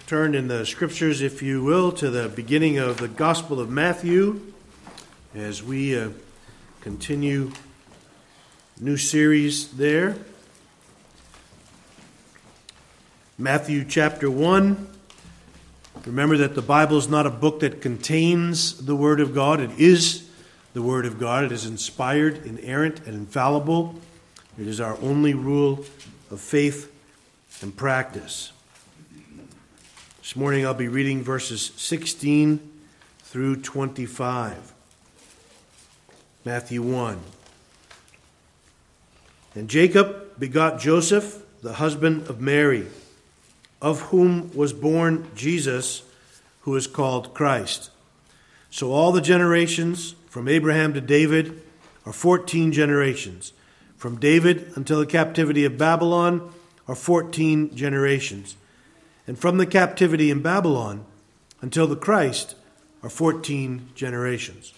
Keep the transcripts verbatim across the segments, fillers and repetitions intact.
turn in the scriptures, if you will, to the beginning of the Gospel of Matthew as we uh, continue new series there. Matthew chapter one. Remember that the Bible is not a book that contains the Word of God. It is the Word of God. It is inspired, inerrant, and infallible. It is our only rule of faith and practice. This morning I'll be reading verses sixteen through twenty-five. Matthew one. And Jacob begot Joseph, the husband of Mary, of whom was born Jesus, who is called Christ. So all the generations from Abraham to David are fourteen generations. From David until the captivity of Babylon are fourteen generations. And from the captivity in Babylon until the Christ are fourteen generations.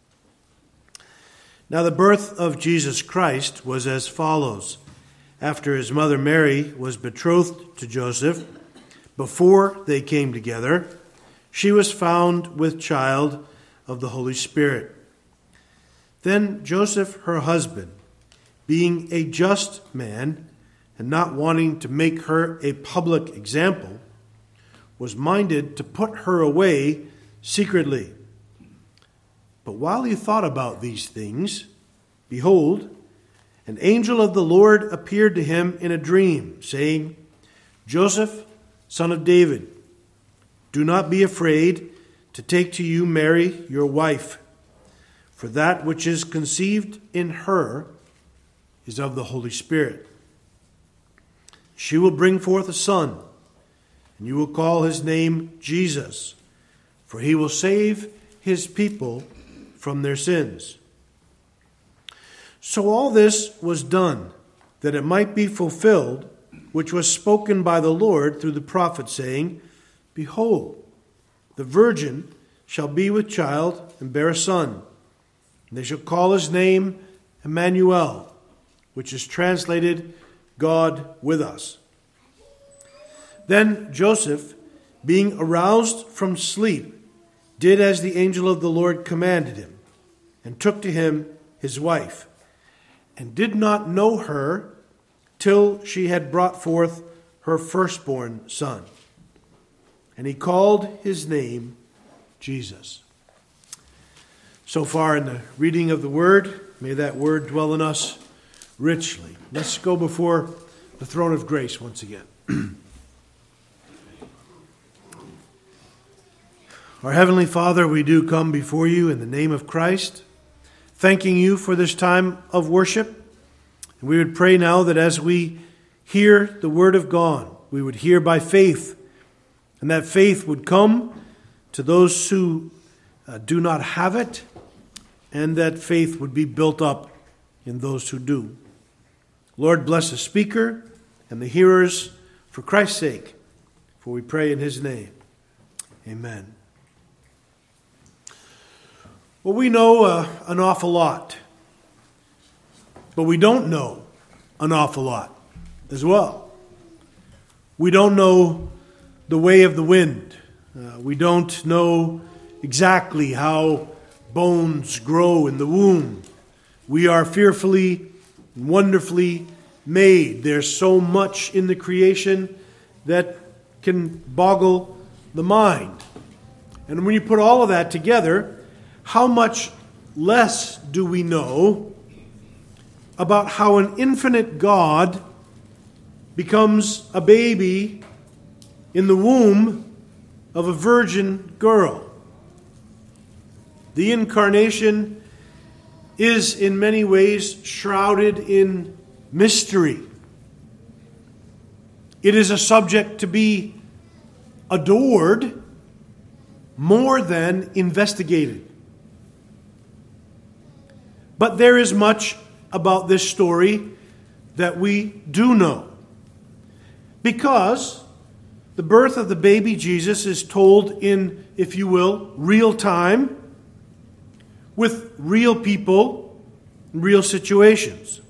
Now the birth of Jesus Christ was as follows. After his mother Mary was betrothed to Joseph, before they came together, she was found with child of the Holy Spirit. Then Joseph, her husband, being a just man, and not wanting to make her a public example, was minded to put her away secretly. But while he thought about these things, behold, an angel of the Lord appeared to him in a dream, saying, Joseph, son of David, do not be afraid to take to you Mary, your wife, for that which is conceived in her is of the Holy Spirit. She will bring forth a son, and you will call his name Jesus, for he will save his people from their sins. So all this was done, that it might be fulfilled, which was spoken by the Lord through the prophet, saying, Behold, the virgin shall be with child and bear a son, and they shall call his name Emmanuel, which is translated God with us. Then Joseph, being aroused from sleep, did as the angel of the Lord commanded him, and took to him his wife, and did not know her till she had brought forth her firstborn son. And he called his name Jesus. So far in the reading of the word, may that word dwell in us richly. Let's go before the throne of grace once again. Our Heavenly Father, we do come before you in the name of Christ, thanking you for this time of worship. And we would pray now that as we hear the word of God, we would hear by faith, and that faith would come to those who uh, do not have it, and that faith would be built up in those who do. Lord, bless the speaker and the hearers for Christ's sake, for we pray in his name. Amen. Well, we know uh, an awful lot, but we don't know an awful lot as well. We don't know the way of the wind. Uh, we don't know exactly how bones grow in the womb. We are fearfully and wonderfully made. There's so much in the creation that can boggle the mind. And when you put all of that together, how much less do we know about how an infinite God becomes a baby in the womb of a virgin girl? The incarnation is in many ways shrouded in mystery. It is a subject to be adored more than investigated. But there is much about this story that we do know, because the birth of the baby Jesus is told in, if you will, real time, with real people, real situations.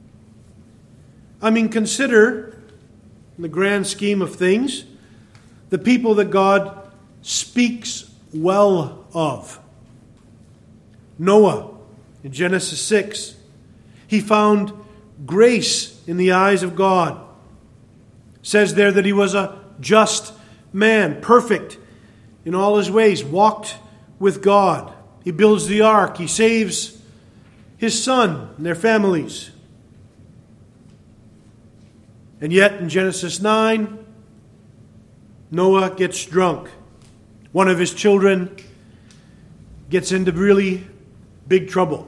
I mean, consider, in the grand scheme of things, the people that God speaks well of. Noah, in Genesis six, he found grace in the eyes of God. It says there that he was a just man, perfect in all his ways, walked with God. He builds the ark. He saves his son and their families. And yet in Genesis nine, Noah gets drunk. One of his children gets into really big trouble.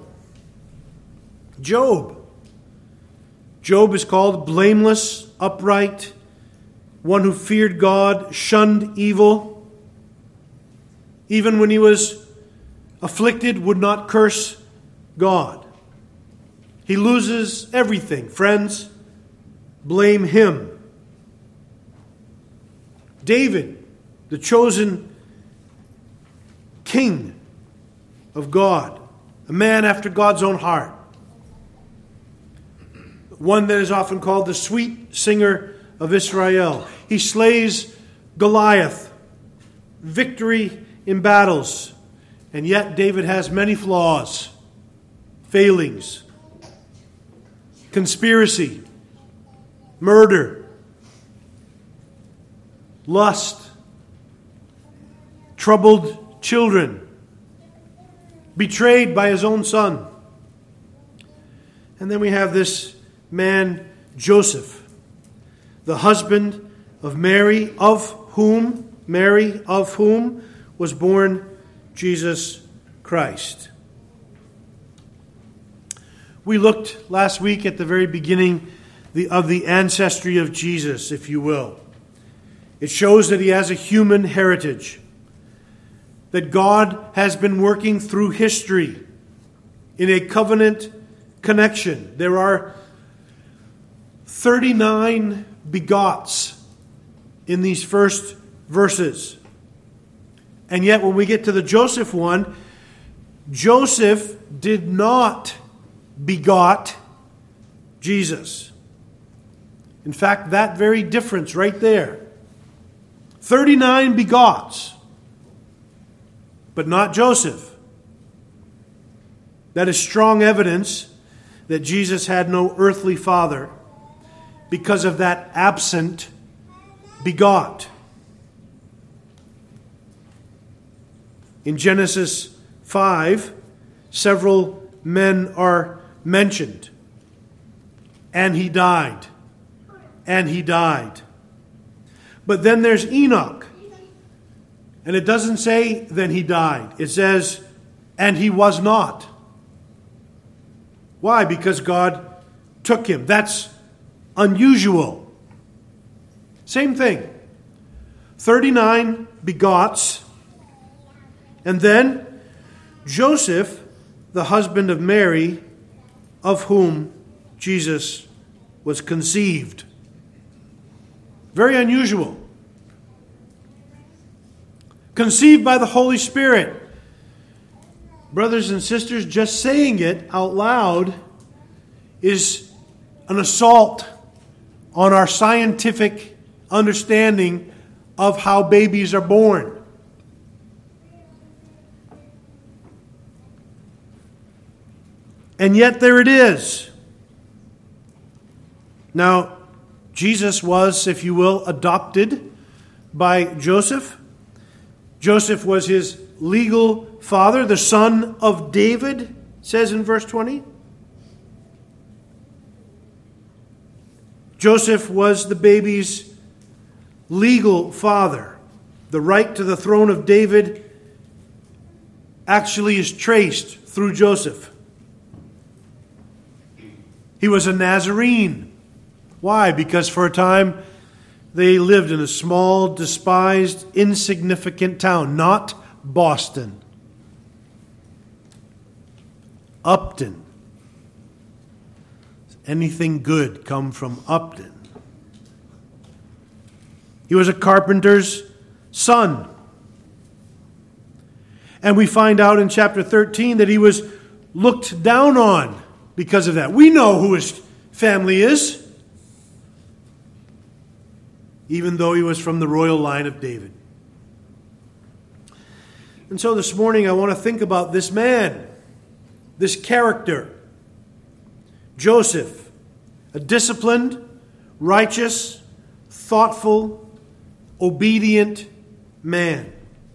Job. Job is called blameless, upright, one who feared God, shunned evil. Even when he was afflicted, would not curse God. He loses everything. Friends, blame him. David, the chosen king of God, a man after God's own heart, one that is often called the sweet singer of Israel. He slays Goliath, victory in battles, and yet David has many flaws, failings, conspiracy, murder, lust, troubled children, betrayed by his own son. And then we have this man, Joseph, the husband of Mary, of whom, Mary, of whom was born Jesus Christ. We looked last week at the very beginning of the ancestry of Jesus, if you will. It shows that he has a human heritage, that God has been working through history in a covenant connection. There are thirty-nine begots in these first verses. And yet when we get to the Joseph one, Joseph did not begot Jesus. In fact, that very difference right there. thirty-nine begots, but not Joseph. That is strong evidence that Jesus had no earthly father because of that absent begot. In Genesis five, several men are mentioned. And he died. And he died. But then there's Enoch. And it doesn't say, then he died. It says, and he was not. Why? Because God took him. That's unusual. Same thing. thirty-nine begots. And then Joseph, the husband of Mary, of whom Jesus was conceived. Very unusual. Conceived by the Holy Spirit. Brothers and sisters, just saying it out loud is an assault on our scientific understanding of how babies are born. And yet there it is. Now, Jesus was, if you will, adopted by Joseph. Joseph was his legal father, the son of David, it says in verse twenty. Joseph was the baby's legal father. The right to the throne of David actually is traced through Joseph. He was a Nazarene. Why? Because for a time they lived in a small, despised, insignificant town, not Boston. Upton. Anything good come from Upton? He was a carpenter's son. And we find out in chapter thirteen that he was looked down on because of that. We know who his family is. even though he was from the royal line of David. And so this morning I want to think about this man, this character, Joseph, a disciplined, righteous, thoughtful, obedient man.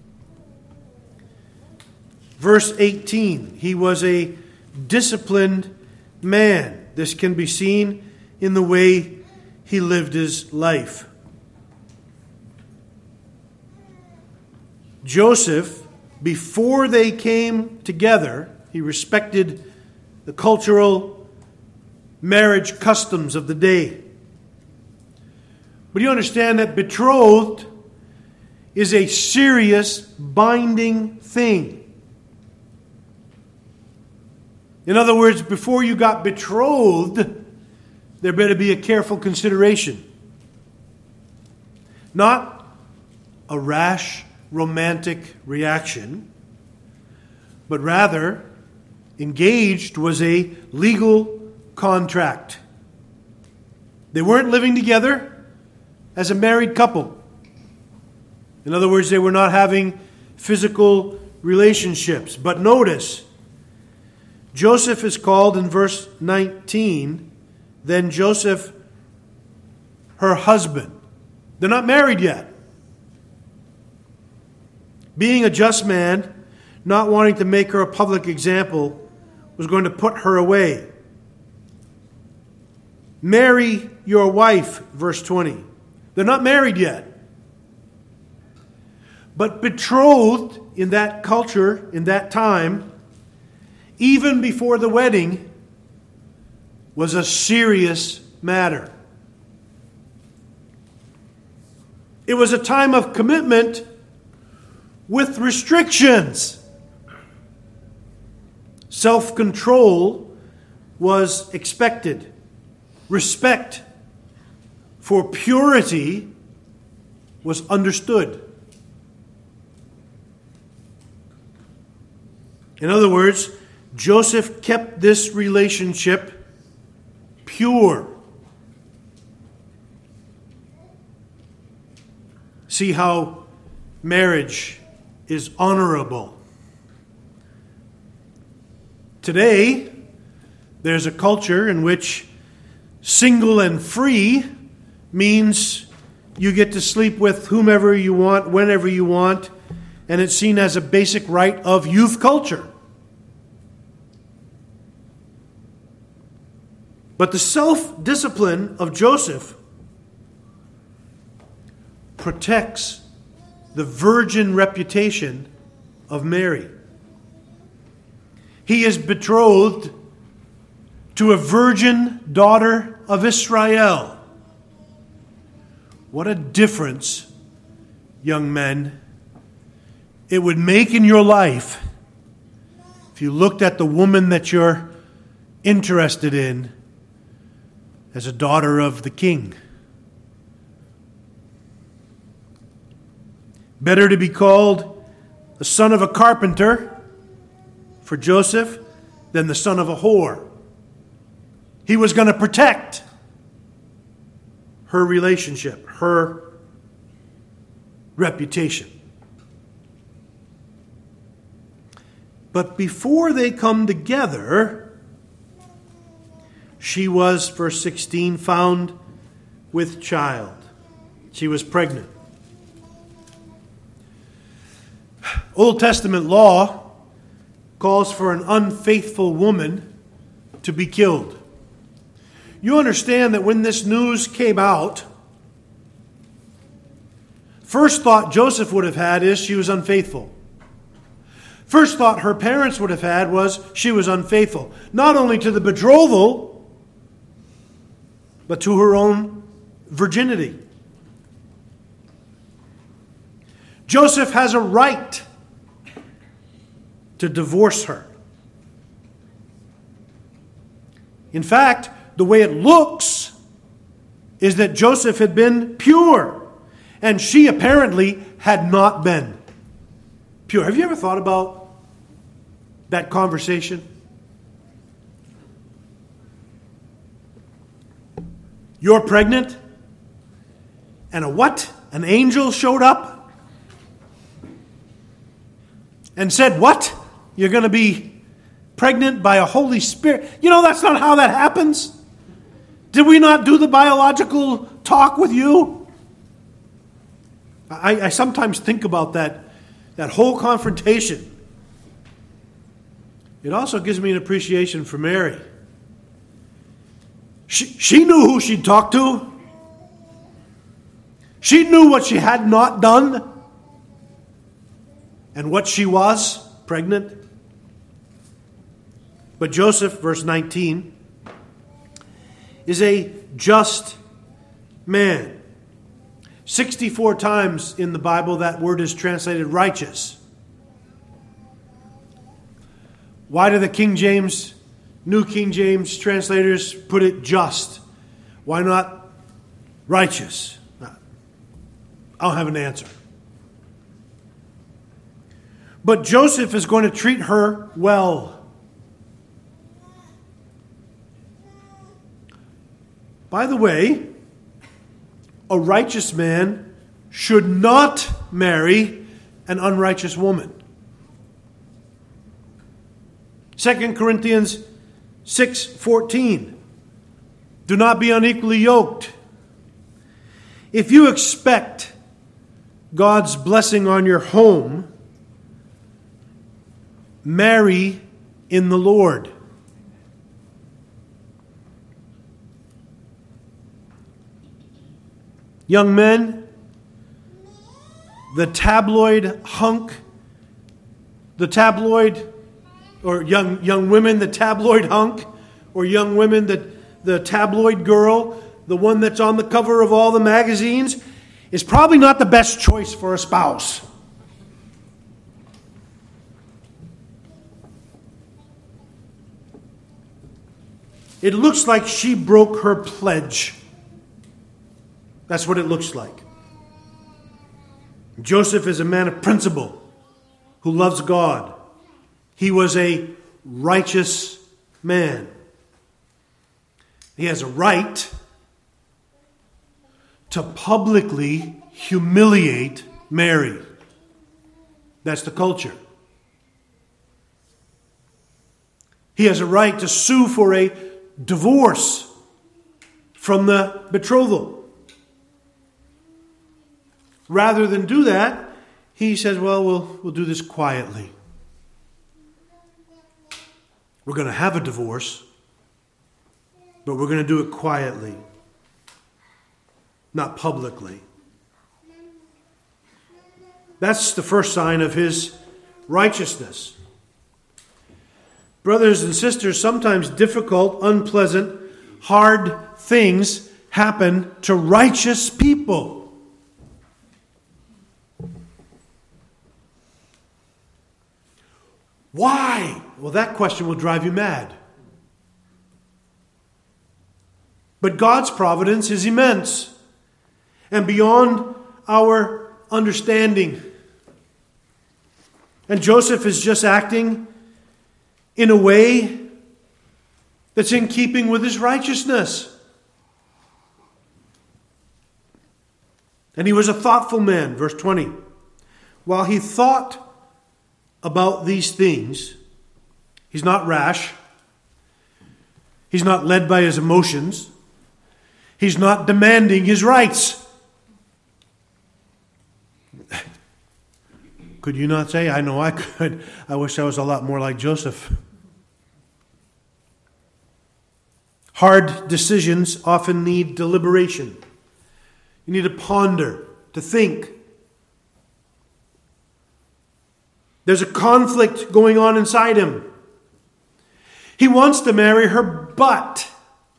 Verse eighteen, he was a disciplined man. This can be seen in the way he lived his life. Joseph, before they came together, he respected the cultural marriage customs of the day. But you understand that betrothed is a serious, binding thing. In other words, before you got betrothed, there better be a careful consideration. Not a rash, romantic reaction, but rather, engaged was a legal contract. They weren't living together as a married couple. In other words, they were not having physical relationships. But notice, Joseph is called in verse nineteen, then Joseph, her husband. They're not married yet. Being a just man, not wanting to make her a public example, was going to put her away. Marry your wife, verse twenty. They're not married yet. But betrothed in that culture, in that time, even before the wedding, was a serious matter. It was a time of commitment with restrictions. Self-control was expected. Respect for purity was understood. In other words, Joseph kept this relationship pure. See how marriage is honorable. Today, there's a culture in which single and free means you get to sleep with whomever you want, whenever you want, and it's seen as a basic right of youth culture. But the self-discipline of Joseph protects the virgin reputation of Mary. He is betrothed to a virgin daughter of Israel. What a difference, young men, it would make in your life if you looked at the woman that you're interested in as a daughter of the king. Better to be called the son of a carpenter for Joseph than the son of a whore. He was going to protect her relationship, her reputation. But before they come together, she was, verse sixteen, found with child. She was pregnant. Old Testament law calls for an unfaithful woman to be killed. You understand that when this news came out, first thought Joseph would have had is she was unfaithful. First thought her parents would have had was she was unfaithful. Not only to the betrothal, but to her own virginity. Joseph has a right to divorce her. In fact, the way it looks is that Joseph had been pure, and she apparently had not been pure. Have you ever thought about that conversation? You're pregnant. And a what? An angel showed up and said, what? You're going to be pregnant by a Holy Spirit? You know, that's not how that happens. Did we not do the biological talk with you? I, I sometimes think about that, that whole confrontation. It also gives me an appreciation for Mary. She, she knew who she'd talked to. She knew what she had not done and what she was, pregnant. But Joseph, verse nineteen, is a just man. sixty-four times in the Bible that word is translated righteous. Why do the King James, New King James translators put it just? Why not righteous? I don't have an answer. But Joseph is going to treat her well. By the way, a righteous man should not marry an unrighteous woman. Second Corinthians six fourteen. Do not be unequally yoked. If you expect God's blessing on your home, marry in the Lord. Young men, the tabloid hunk, the tabloid, or young young women, the tabloid hunk, or young women, the, the tabloid girl, the one that's on the cover of all the magazines, is probably not the best choice for a spouse. It looks like she broke her pledge. That's what it looks like. Joseph is a man of principle who loves God. He was a righteous man. He has a right to publicly humiliate Mary. That's the culture. He has a right to sue for a divorce from the betrothal. Rather than do that, he says, well, we'll, we'll do this quietly. We're going to have a divorce, but we're going to do it quietly. Not publicly. That's the first sign of his righteousness. Brothers and sisters, sometimes difficult, unpleasant, hard things happen to righteous people. Why? Well, that question will drive you mad. But God's providence is immense and beyond our understanding. And Joseph is just acting in a way that's in keeping with his righteousness. And he was a thoughtful man, verse twenty. While he thought about these things, he's not rash. He's not led by his emotions. He's not demanding his rights. Could you not say, I know I could. I wish I was a lot more like Joseph. Hard decisions often need deliberation. You need to ponder, to think. There's a conflict going on inside him. He wants to marry her, but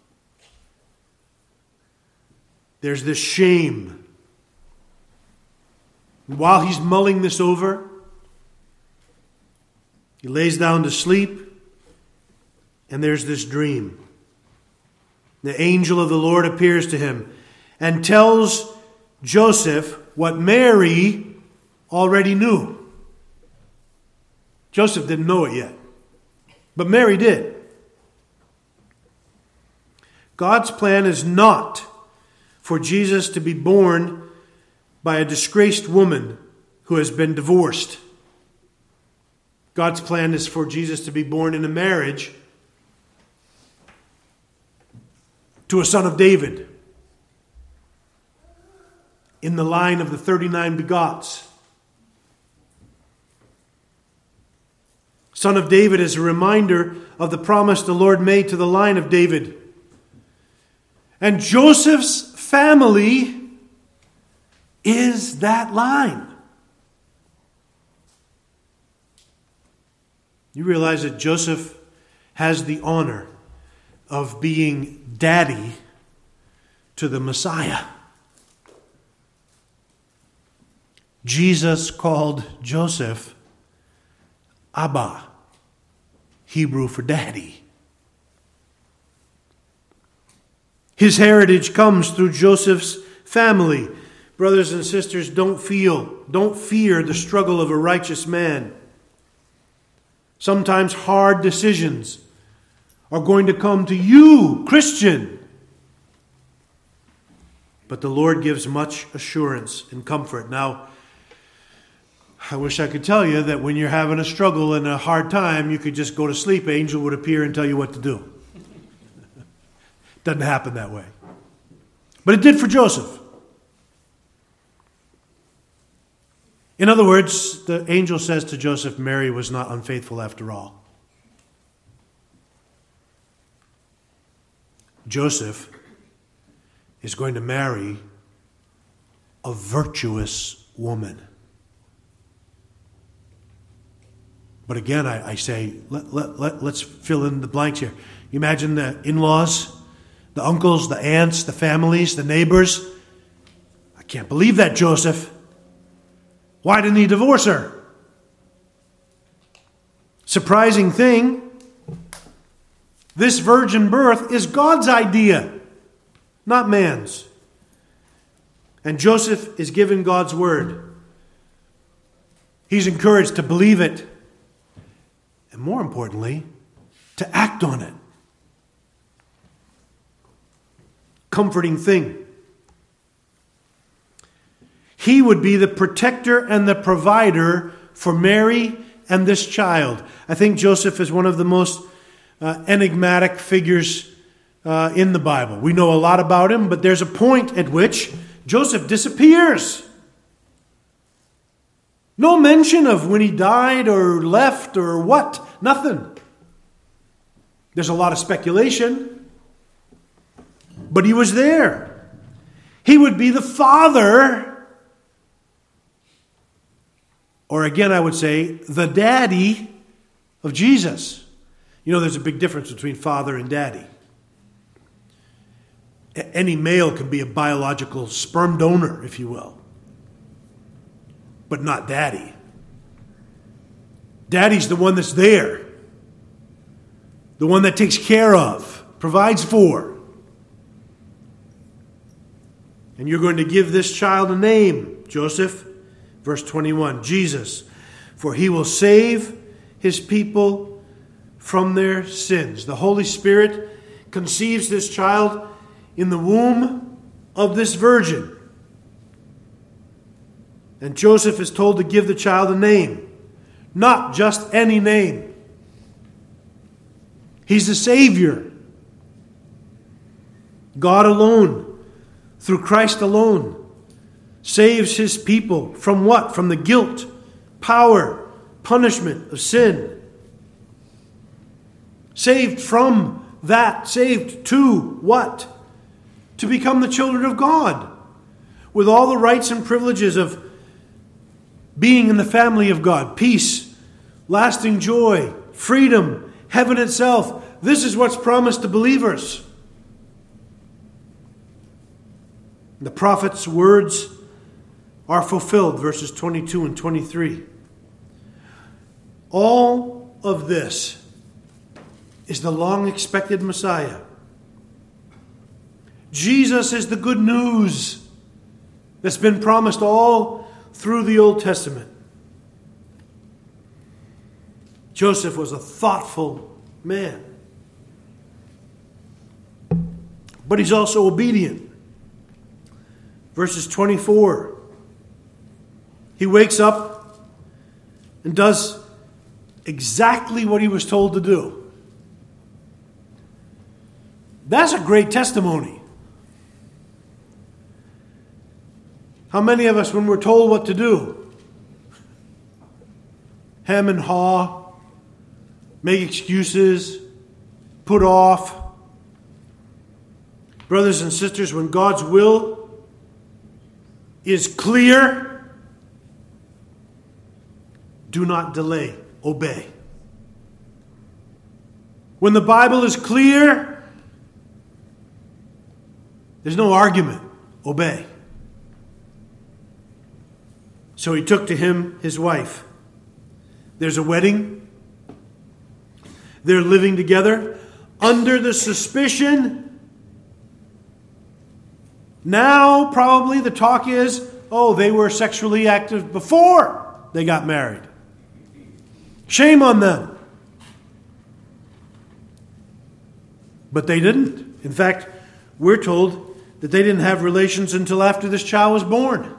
there's this shame. And while he's mulling this over, he lays down to sleep, and there's this dream. The angel of the Lord appears to him and tells Joseph what Mary already knew. Joseph didn't know it yet, but Mary did. God's plan is not for Jesus to be born by a disgraced woman who has been divorced. God's plan is for Jesus to be born in a marriage to a son of David, in the line of the thirty-nine begots. Son of David is a reminder of the promise the Lord made to the line of David. And Joseph's family is that line. You realize that Joseph has the honor of being daddy to the Messiah. Jesus called Joseph Abba, Hebrew for daddy. His heritage comes through Joseph's family. Brothers and sisters, don't feel, don't fear the struggle of a righteous man. Sometimes hard decisions are going to come to you, Christian. But the Lord gives much assurance and comfort. Now, I wish I could tell you that when you're having a struggle and a hard time, you could just go to sleep. An angel would appear and tell you what to do. Doesn't happen that way. But it did for Joseph. In other words, the angel says to Joseph, Mary was not unfaithful after all. Joseph is going to marry a virtuous woman. But again, I, I say, let, let, let, let's fill in the blanks here. You imagine the in-laws, the uncles, the aunts, the families, the neighbors. I can't believe that, Joseph. Why didn't he divorce her? Surprising thing, this virgin birth is God's idea, not man's. And Joseph is given God's word. He's encouraged to believe it. And more importantly, to act on it. Comforting thing. He would be the protector and the provider for Mary and this child. I think Joseph is one of the most uh, enigmatic figures uh, in the Bible. We know a lot about him, but there's a point at which Joseph disappears. No mention of when he died or left or what. Nothing. There's a lot of speculation. But he was there. He would be the father, or again I would say, the daddy of Jesus. You know, there's a big difference between father and daddy. Any male can be a biological sperm donor, if you will. But not daddy. Daddy's the one that's there. The one that takes care of, provides for. And you're going to give this child a name, Joseph. Verse twenty-one, Jesus. For he will save his people from their sins. The Holy Spirit conceives this child in the womb of this virgin. And Joseph is told to give the child a name. Not just any name. He's the Savior. God alone, through Christ alone, saves his people from what? From the guilt, power, punishment of sin. Saved from that. Saved to what? To become the children of God. With all the rights and privileges of being in the family of God. Peace, lasting joy, freedom, heaven itself. This is what's promised to believers. The prophet's words are fulfilled, verses twenty-two and twenty-three. All of this is the long-expected Messiah. Jesus is the good news that's been promised all through the Old Testament. Joseph was a thoughtful man. But he's also obedient. Verses twenty-four. He wakes up and does exactly what he was told to do. That's a great testimony. How many of us, when we're told what to do, hem and haw, make excuses, put off? Brothers and sisters, when God's will is clear, do not delay. Obey. When the Bible is clear, there's no argument. Obey. So he took to him his wife. There's a wedding. They're living together under the suspicion. Now, probably the talk is, oh, they were sexually active before they got married. Shame on them. But they didn't. In fact, we're told that they didn't have relations until after this child was born.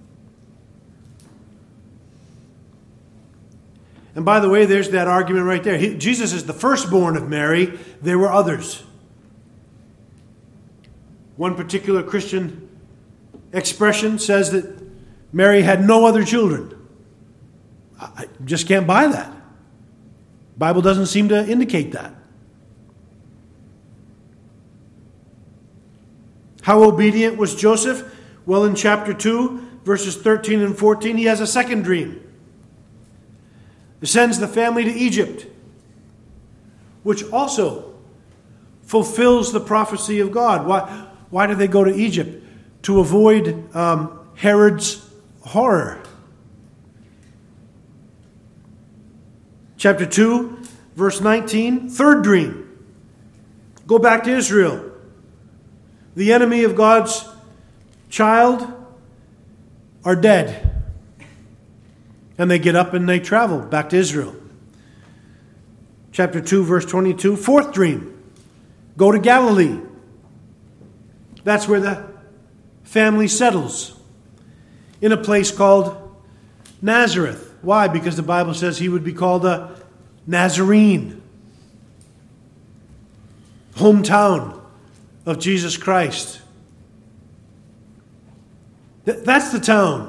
And by the way, there's that argument right there. He, Jesus is the firstborn of Mary. There were others. One particular Christian expression says that Mary had no other children. I just can't buy that. The Bible doesn't seem to indicate that. How obedient was Joseph? Well, in chapter two, verses thirteen and fourteen, he has a second dream. He sends the family to Egypt, which also fulfills the prophecy of God. Why, why did they go to Egypt? To avoid um, Herod's horror. Chapter two, verse nineteen, third dream. Go back to Israel. The enemy of God's child are dead. And they get up and they travel back to Israel. Chapter two, verse twenty-two, fourth dream. Go to Galilee. That's where the family settles. In a place called Nazareth. Why? Because the Bible says he would be called a Nazarene. Hometown of Jesus Christ. Th- that's the town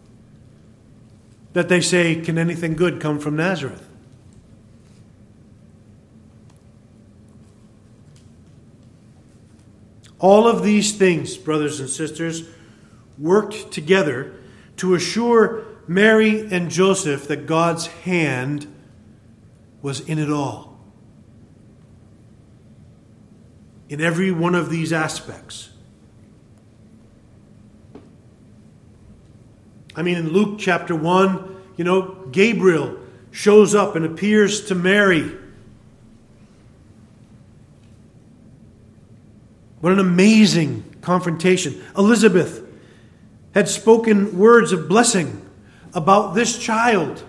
that they say, can anything good come from Nazareth? All of these things, brothers and sisters, worked together to assure Mary and Joseph that God's hand was in it all. In every one of these aspects. I mean, in Luke chapter one, you know, Gabriel shows up and appears to Mary. What an amazing confrontation. Elizabeth had spoken words of blessing about this child.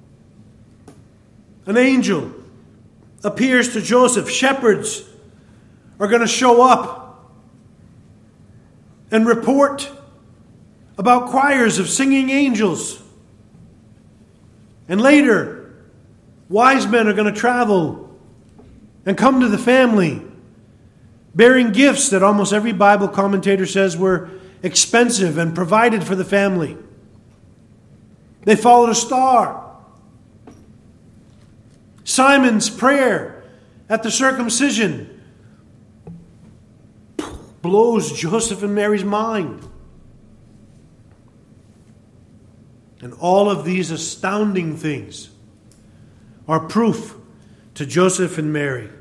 An angel appears to Joseph. Shepherds are going to show up and report about choirs of singing angels. And later, wise men are going to travel and come to the family, bearing gifts that almost every Bible commentator says were expensive and provided for the family. They followed a star. Simon's prayer at the circumcision blows Joseph and Mary's mind. And all of these astounding things are proof to Joseph and Mary.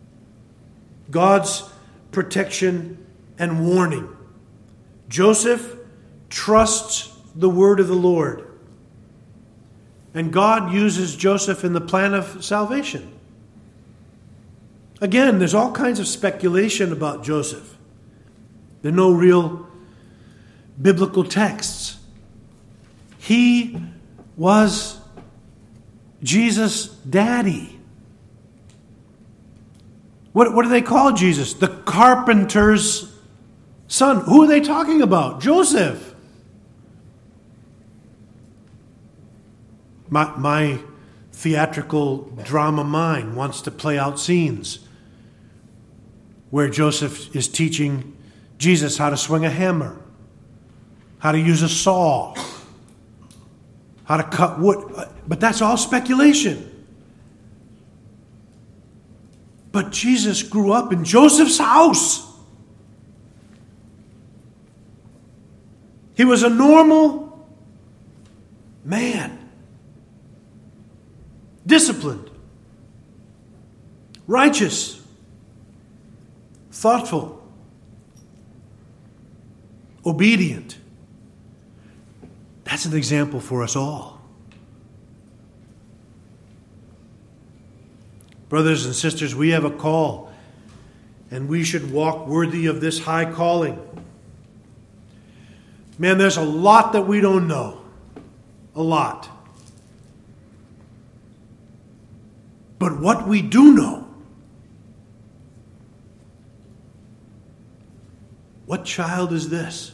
God's protection and warning. Joseph trusts the word of the Lord. And God uses Joseph in the plan of salvation. Again, there's all kinds of speculation about Joseph. There are no real biblical texts. He was Jesus' daddy. What, what do they call Jesus? The carpenter's son. Who are they talking about? Joseph. My, my theatrical drama mind wants to play out scenes where Joseph is teaching Jesus how to swing a hammer, how to use a saw, how to cut wood. But that's all speculation. But Jesus grew up in Joseph's house. He was a normal man. Disciplined. Righteous. Thoughtful. Obedient. That's an example for us all. Brothers and sisters, we have a call, and we should walk worthy of this high calling. Man, there's a lot that we don't know. A lot. But what we do know, what child is this,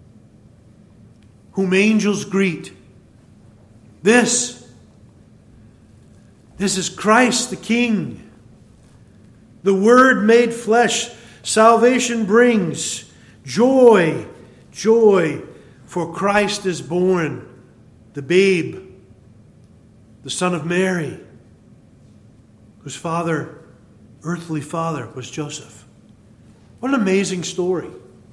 whom angels greet? This. This is Christ the King. The Word made flesh. Salvation brings joy, joy, for Christ is born, the babe, the Son of Mary, whose father, earthly father, was Joseph. What an amazing story.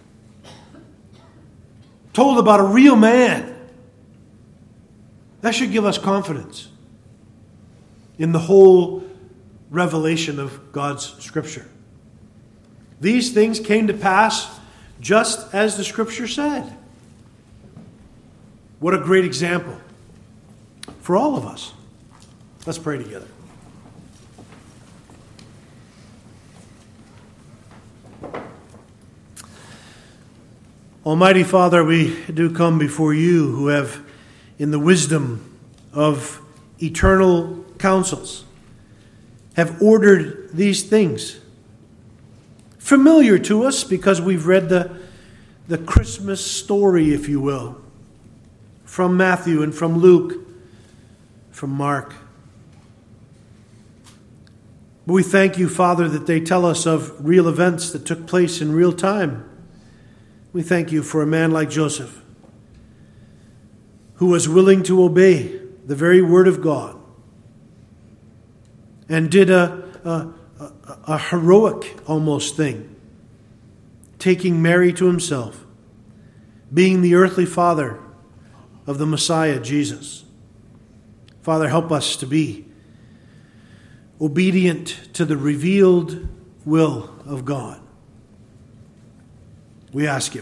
Told about a real man. That should give us confidence in the whole revelation of God's Scripture. These things came to pass just as the Scripture said. What a great example for all of us. Let's pray together. Almighty Father, we do come before you who have, in the wisdom of eternal counsels, have ordered these things. Familiar to us because we've read the, the Christmas story, if you will, from Matthew and from Luke, from Mark. But we thank you, Father, that they tell us of real events that took place in real time. We thank you for a man like Joseph, who was willing to obey the very word of God, and did a, a, a, a heroic almost thing, taking Mary to himself, being the earthly father of the Messiah, Jesus. Father, help us to be obedient to the revealed will of God. We ask it